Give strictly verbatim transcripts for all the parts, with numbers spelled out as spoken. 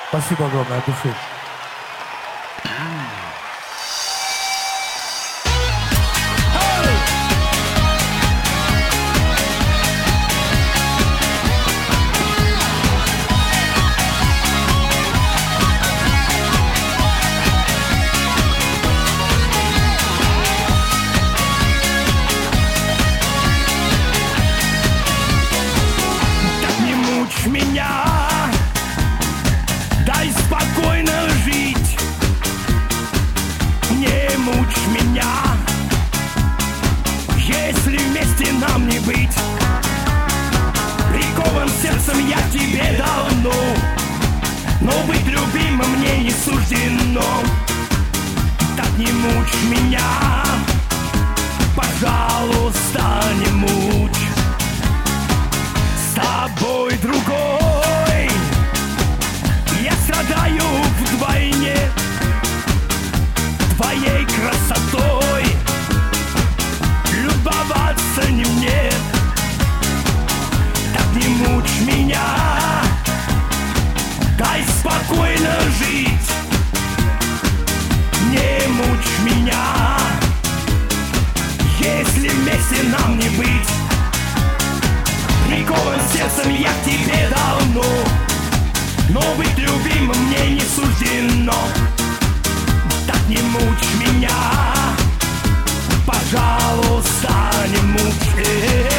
Спасибо огромное от души. Меня, дай спокойно жить, не мучь меня, если вместе нам не быть. Прикован сердцем я к тебе давно, но быть любимым мне не суждено. Так не мучь меня, пожалуйста, не мучь. С тобой другой я страдаю вдвойне, твоей красотой любоваться не мне. Так не мучь меня, дай спокойно жить, не мучь меня, если вместе нам не быть. Прикован сердцем я к тебе давно, но быть любимым мне не суждено. Так не мучь меня, пожалуйста, не мучь.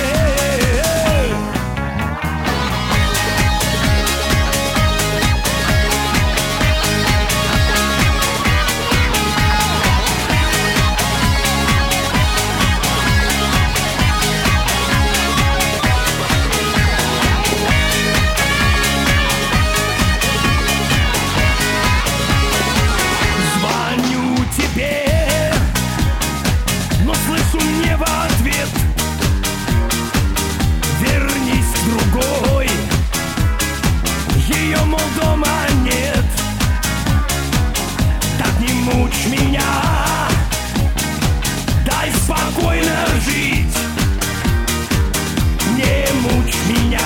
Меня, дай спокойно жить, не мучь меня,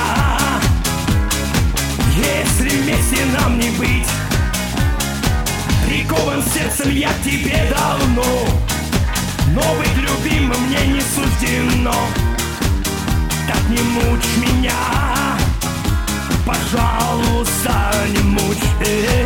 если вместе нам не быть. Прикован сердцем я к тебе давно, но быть любимым мне не суждено. Так не мучь меня, пожалуйста, не мучь.